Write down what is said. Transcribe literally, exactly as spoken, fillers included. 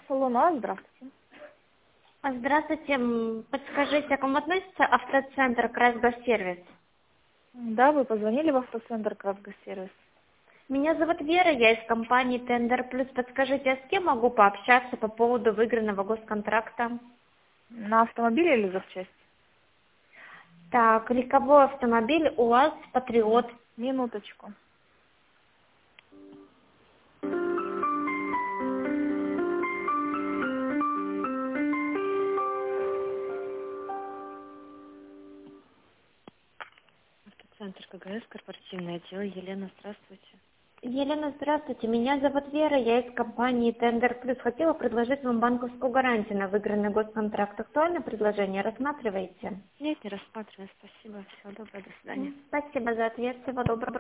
автосалон УАЗ, здравствуйте. А, Здравствуйте. М, Подскажите, к вам относится автоцентр «Красгоссервис»? Да, вы позвонили в автоцентр «Красгоссервис». Меня зовут Вера, я из компании «Тендер Плюс». Подскажите, а с кем могу пообщаться по поводу выигранного госконтракта? На автомобиле или запчасти? Так, легковой автомобиль УАЗ «Патриот». Минуточку. Автоцентр КГС, корпоративное отдел. Елена, здравствуйте. Елена, здравствуйте. Меня зовут Вера, я из компании «Тендер Плюс». Хотела предложить вам банковскую гарантию на выигранный госконтракт. Актуальное предложение рассматриваете? Нет, не рассматриваю. Спасибо. Всего доброго. До свидания. М, Спасибо за ответ. Всего доброго.